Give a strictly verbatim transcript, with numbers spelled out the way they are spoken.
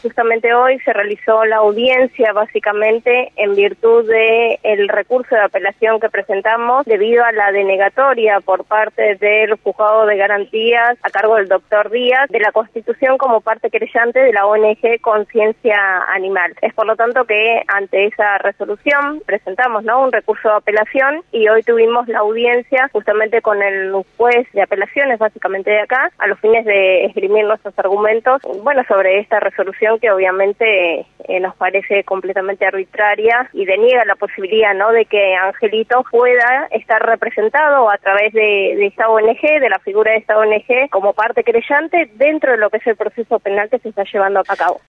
Justamente hoy se realizó la audiencia básicamente en virtud de el recurso de apelación que presentamos debido a la denegatoria por parte del Juzgado de Garantías a cargo del doctor Díaz de la Constitución como parte querellante de la O N G Conciencia Animal. Es por lo tanto que ante esa resolución presentamos, ¿no?, un recurso de apelación y hoy tuvimos la audiencia justamente con el juez de apelaciones básicamente de acá a los fines de esgrimir nuestros argumentos, bueno, sobre esta resolución que obviamente eh, nos parece completamente arbitraria y deniega la posibilidad, ¿no?, de que Angelito pueda estar representado a través de, de esta O N G, de la figura de esta O N G como parte querellante dentro de lo que es el proceso penal que se está llevando a cabo.